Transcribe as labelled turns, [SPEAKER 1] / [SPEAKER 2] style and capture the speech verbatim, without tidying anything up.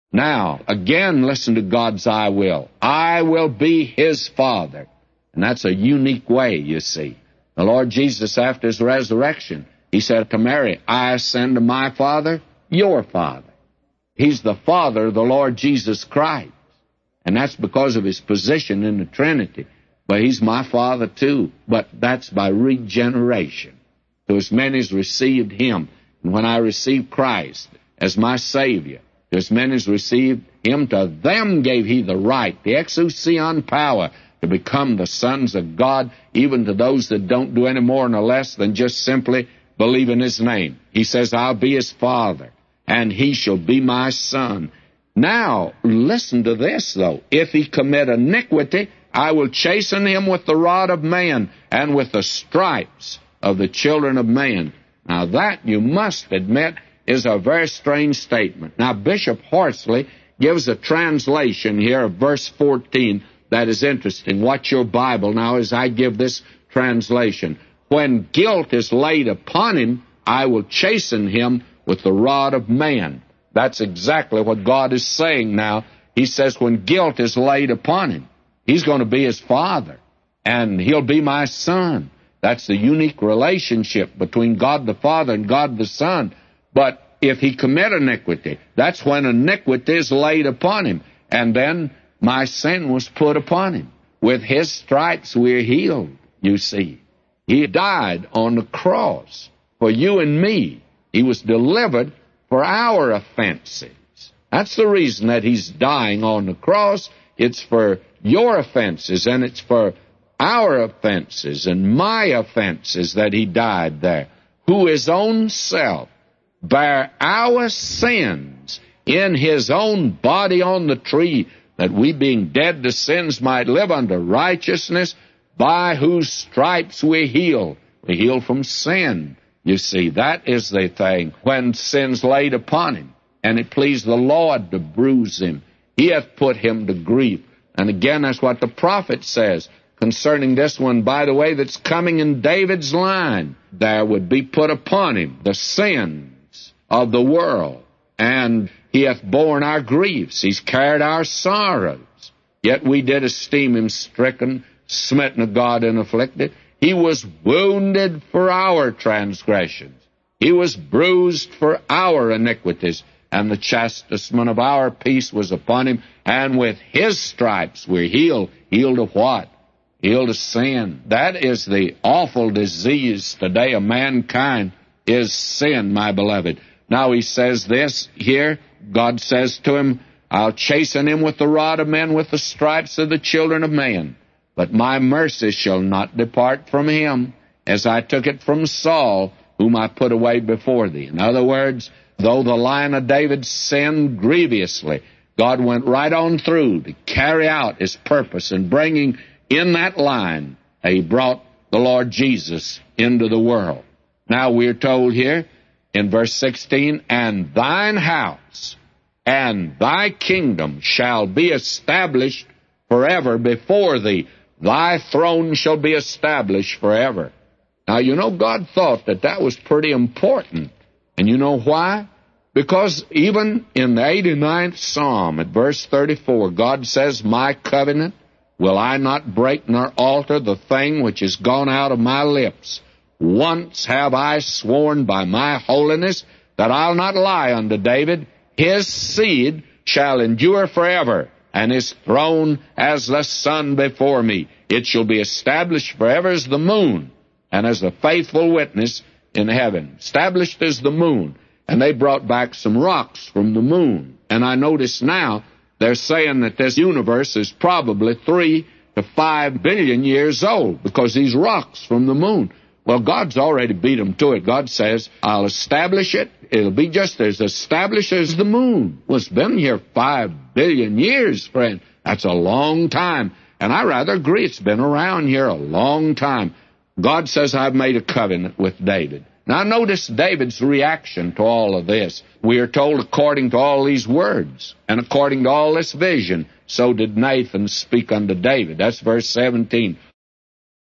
[SPEAKER 1] Now, again, listen to God's I will. I will be his Father. And that's a unique way, you see. The Lord Jesus, after his resurrection, he said to Mary, I ascend to my Father, your Father. He's the Father of the Lord Jesus Christ. And that's because of his position in the Trinity. But he's my Father too. But that's by regeneration. To as many as received him. And when I received Christ as my Savior, to as many as received him, to them gave he the right, the exousion power, to become the sons of God, even to those that don't do any more nor less than just simply believe in his name. He says, I'll be his Father, and he shall be my Son. Now, listen to this, though. If he commit iniquity, I will chasten him with the rod of man and with the stripes of the children of man. Now, that, you must admit, is a very strange statement. Now, Bishop Horsley gives a translation here of verse fourteen that is interesting. Watch your Bible now as I give this translation. When guilt is laid upon him, I will chasten him with the rod of man. That's exactly what God is saying now. He says when guilt is laid upon him, he's going to be his Father, and he'll be my Son. That's the unique relationship between God the Father and God the Son. But if he commit iniquity, that's when iniquity is laid upon him. And then my sin was put upon him. With his stripes we're healed, you see. He died on the cross for you and me. He was delivered for our offenses. That's the reason that he's dying on the cross. It's for your offenses, and it's for our offenses and my offenses that he died there, who his own self bare our sins in his own body on the tree, that we, being dead to sins, might live unto righteousness, by whose stripes we heal. We heal from sin. You see, that is the thing. When sin's laid upon him, and it pleased the Lord to bruise him, he hath put him to grief. And again, that's what the prophet says concerning this one, by the way, that's coming in David's line. There would be put upon him the sins of the world, and he hath borne our griefs. He's carried our sorrows. Yet we did esteem him stricken, smitten of God, and afflicted. He was wounded for our transgressions. He was bruised for our iniquities. And the chastisement of our peace was upon him. And with his stripes we're healed. Healed of what? Healed of sin. That is the awful disease today of mankind, is sin, my beloved. Now he says this here. God says to him, I'll chasten him with the rod of men, with the stripes of the children of man. But my mercy shall not depart from him, as I took it from Saul, whom I put away before thee. In other words, though the line of David sinned grievously, God went right on through to carry out his purpose in bringing in that line. He brought the Lord Jesus into the world. Now we're told here in verse sixteen, and thine house and thy kingdom shall be established forever before thee. Thy throne shall be established forever. Now, you know, God thought that that was pretty important. And you know why? Because even in the eighty-ninth Psalm, at verse thirty-four, God says, my covenant will I not break nor alter, the thing which is gone out of my lips. Once have I sworn by my holiness that I'll not lie unto David. His seed shall endure forever, and his throne as the sun before me. It shall be established forever as the moon, and as a faithful witness in heaven. Established as the moon. And they brought back some rocks from the moon. And I notice now they're saying that this universe is probably three to five billion years old, because these rocks from the moon. Well, God's already beat them to it. God says, I'll establish it. It'll be just as established as the moon. Well, it's been here five billion years, friend. That's a long time. And I rather agree it's been around here a long time. God says, I've made a covenant with David. Now, notice David's reaction to all of this. We are told according to all these words, and according to all this vision, so did Nathan speak unto David. That's verse seventeen.